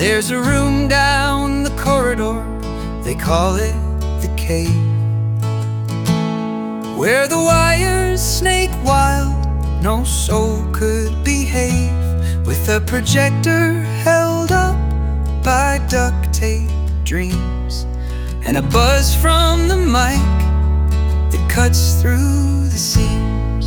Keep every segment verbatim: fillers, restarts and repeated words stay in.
There's a room down the corridor, they call it the cave, where the wires snake wild, no soul could behave. With a projector held up by duct tape dreams, and a buzz from the mic that cuts through the seams.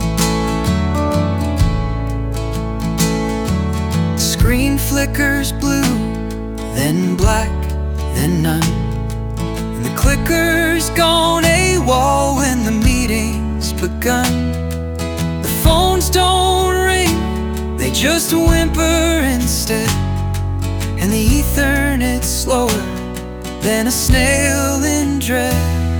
The screen flickers blue, then black, then none, and the clicker's gone AWOL when the meeting's begun. The phones don't ring, they just whimper instead, and the Ethernet's slower than a snail in dread.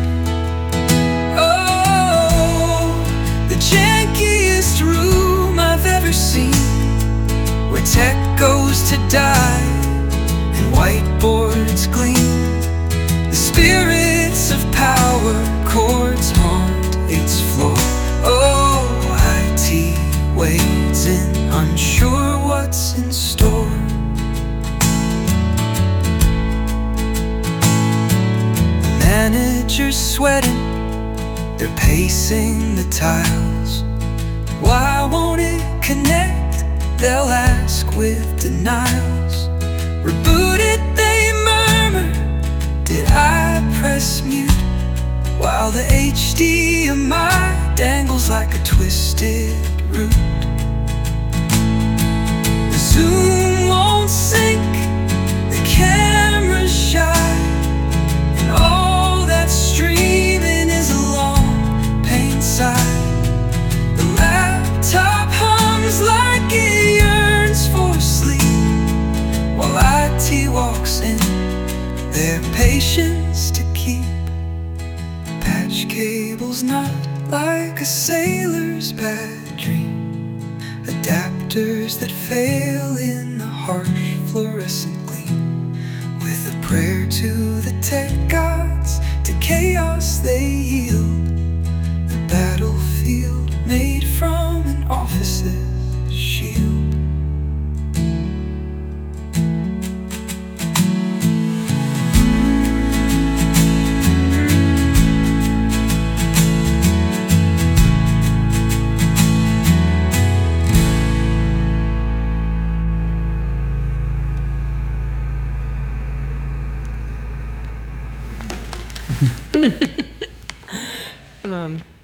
Oh, the jankiest room I've ever seen, where tech goes to die and whiteboards gleam. The spirits of power chords haunt its floor. Oh, I T wades in, unsure what's in store. Managers sweating, they're pacing the tiles. Why won't it connect? They'll ask with denials. Reboot it, they murmur. Did I press mute? While the H D M I dangles like a twisted root. The Zoom won't sync, the camera's shy, and all that's streaming is a long pain sigh. The laptop hums like it yearns for sleep, while I T walks in, their patience to keep. Patch cables not like a sailor's bad dream, adapters that fail in the harsh fluorescent gleam. With a prayer to the tech gods, to chaos they yield. The battlefield made from an office's shield. um